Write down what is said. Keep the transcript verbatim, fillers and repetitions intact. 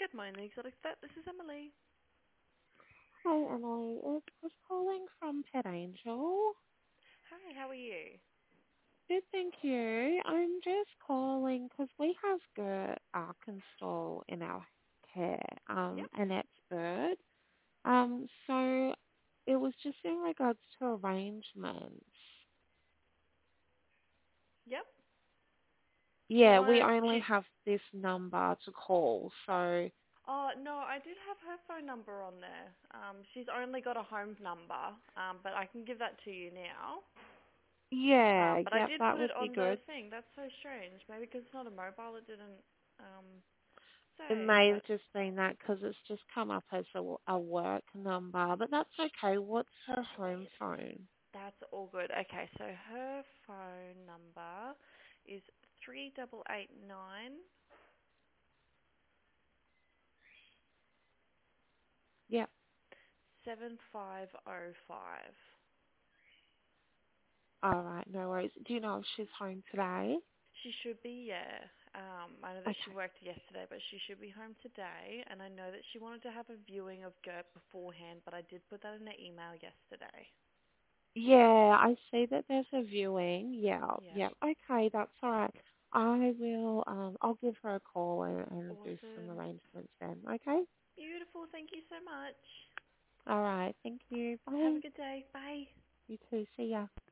Good morning, the Exotic Vet. This is Emily. Hi, Emily. It's was calling from Pet Angel. Hi, how are you? Good, thank you. I'm just calling because we have Gert Arkansas in our care, um, Yep. Annette's bird. Um, so it was just in regards to arrangements. Yep. Do you Yeah, we want only she? have this number to call, so Oh no, I did have her phone number on there. Um, she's only got a home number. Um, but I can give that to you now. Um, yeah, but I yep, did that put it would be on the good. thing. That's so strange. Maybe because it's not a mobile, it didn't um It say. may have But just been that because it's just come up as a, a work number, but that's okay. What's her home phone? that's all good. Okay, so her phone number is three double eight nine Yep. seven five zero five. All right, no worries. Do you know if she's home today? She should be, yeah. Um, I know that she Okay. worked yesterday, but she should be home today. And I know that she wanted to have a viewing of Gert beforehand, but I did put that in her email yesterday. Yeah, I see that there's a viewing. Yeah, Yeah. yeah. Okay, that's all right. I will. Um, I'll give her a call and, and do some Awesome. arrangements then. Okay. Beautiful. Thank you so much. All right. Thank you. Have Bye. a good day. Bye. You too. See ya.